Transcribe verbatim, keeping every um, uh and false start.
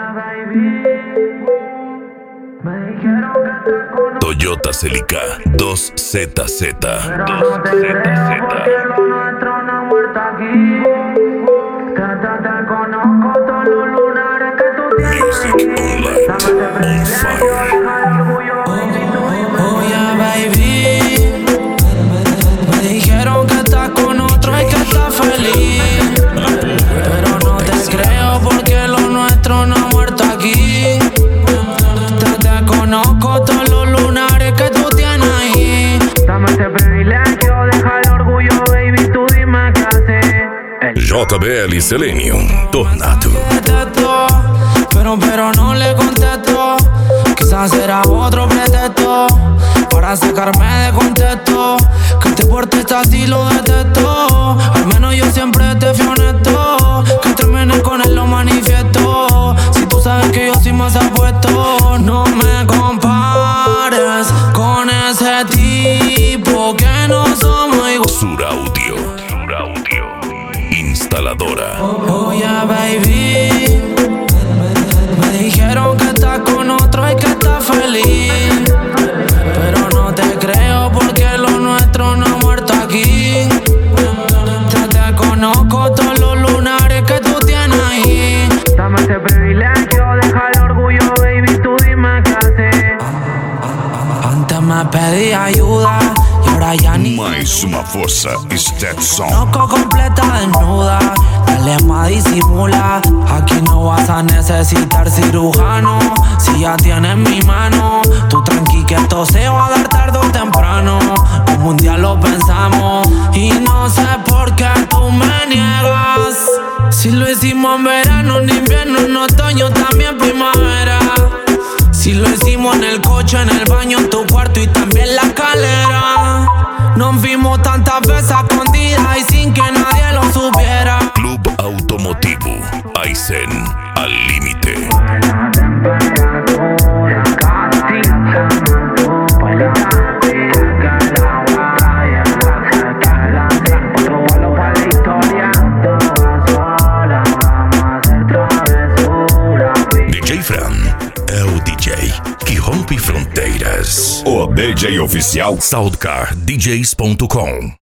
Toyota Celica dos Z Z. dos Z Z. Music on light, on fire. Oh yeah, baby. Me dijeron que estás con otro y que estás feliz, pero no te creo porque lo nuestro no ha muerto aquí. Te, te conozco todos los lunares que tú tienes ahí. Dame ese privilegio, deja el orgullo, baby, tú dime qué haces. J B L Selenium, Tornado. Pero, pero no le contesto. Quizás era otro pretexto para sacarme de contexto. Que te portes así lo detesto. Al menos yo siempre te fui honesto. Que termine con él lo manifiesto. Si tú sabes que yo soy más apuesto. No me compares con ese tipo que no somos igual. Sur Audio, Sur Audio, instaladora. Oh yeah, baby. Me dijeron que estás con otro y que estás feliz, pero no te creo porque lo nuestro no ha muerto aquí. Te, te conozco todos los lunares que tú tienes ahí. Dame ese privilegio, deja el orgullo, baby, tú dime qué haces. Antes me pedí ayuda y ahora ya ni. Mais uma força, Stetson. Conozco completa desnuda, dale más disimula. Aquí no vas a necesitar cirujano si ya tienes mi mano. Tú tranqui que esto se va a dar tarde o temprano. Un mundial lo pensamos y no sé por qué tú me niegas. Si lo hicimos en verano, en invierno, en otoño, también primavera. Si lo hicimos en el coche, en el baño, en tu cuarto y también la escalera. Nos vimos tantas veces escondidas y sin que nadie lo supiera. Club Automotivo, Aizen, al límite. D J Fran é o D J que rompe fronteiras. O D J oficial Soundcar D Js ponto com.